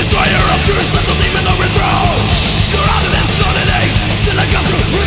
Destroyer of truth, let the demon overthrow. Your arguments not an age, still a culture.